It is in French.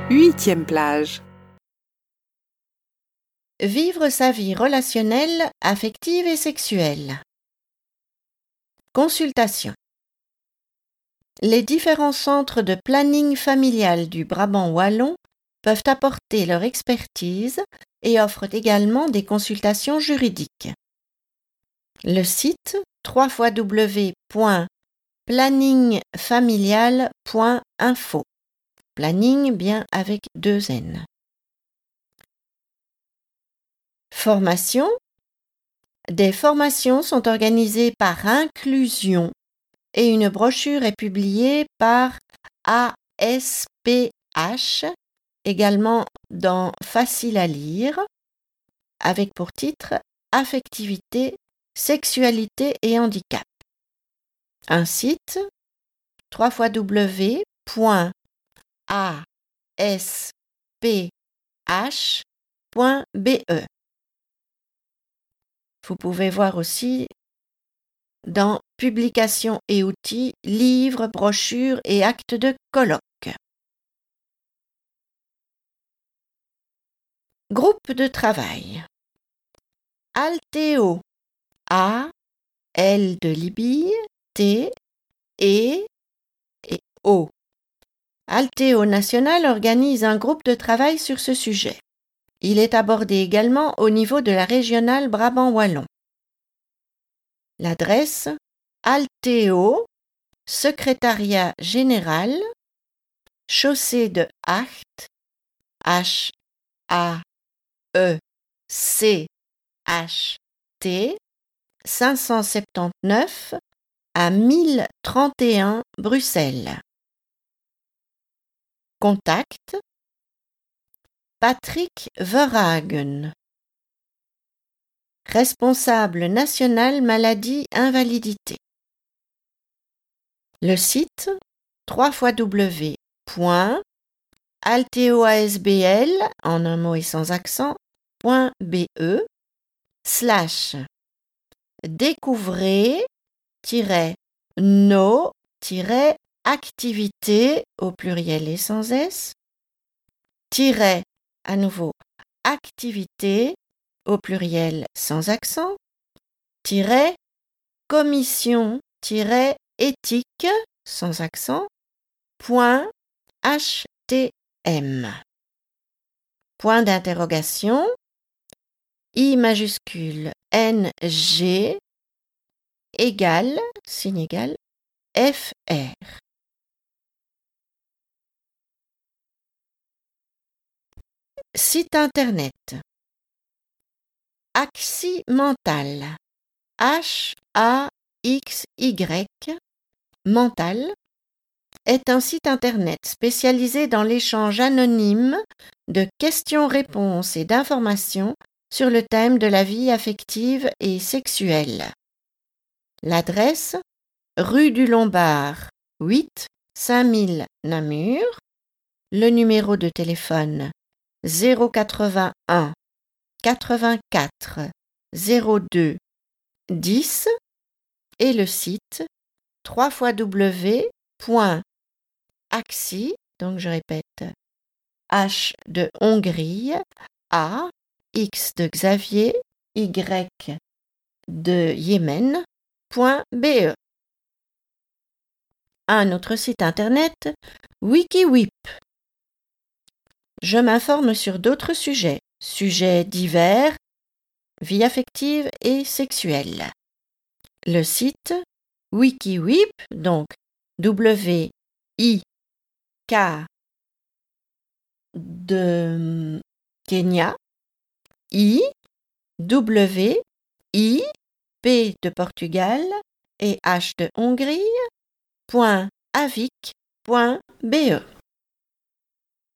Huitième plage. Vivre sa vie relationnelle, affective et sexuelle. Consultation. Les différents centres de planning familial du Brabant wallon peuvent apporter leur expertise et offrent également des consultations juridiques. Le site www.planningfamilial.info. Planning bien avec 2 N. Formation. Des formations sont organisées par Inclusion et une brochure est publiée par ASPH, également dans Facile à lire, avec pour titre Affectivité, sexualité et handicap. Un site www.asph.be. Vous pouvez voir aussi dans Publications et outils, livres, brochures et actes de colloque. Groupe de travail. Altéo. A, L de Libye, T, E et O. Altéo National organise un groupe de travail sur ce sujet. Il est abordé également au niveau de la régionale Brabant wallon. L'adresse Altéo, secrétariat général, chaussée de Acht, H-A-E-C-H-T, 579 à 1031 Bruxelles. Contact Patrick Verhagen, responsable national maladie invalidité. Le site www.alteoasbl en un mot et sans accent.be / découvrez-nos-activités au pluriel et sans s à nouveau activité au pluriel sans accent commission-éthique sans accent .htm. Point d'interrogation I majuscule NG égale signe égal FR. Site internet Axy Mental, HAXY Mental, est un site internet spécialisé dans l'échange anonyme de questions-réponses et d'informations sur le thème de la vie affective et sexuelle. L'adresse rue du Lombard, 8, 5000 Namur. Le numéro de téléphone 081 84 02 10 et le site www.axy, donc je répète H de Hongrie, A, X de Xavier, Y de Yémen.be. Un autre site internet WikiWip. Je m'informe sur d'autres sujets divers, vie affective et sexuelle. Le site WikiWip, donc W-I-K de Kenya, I-W-I-P de Portugal et H de Hongrie, .avic.be.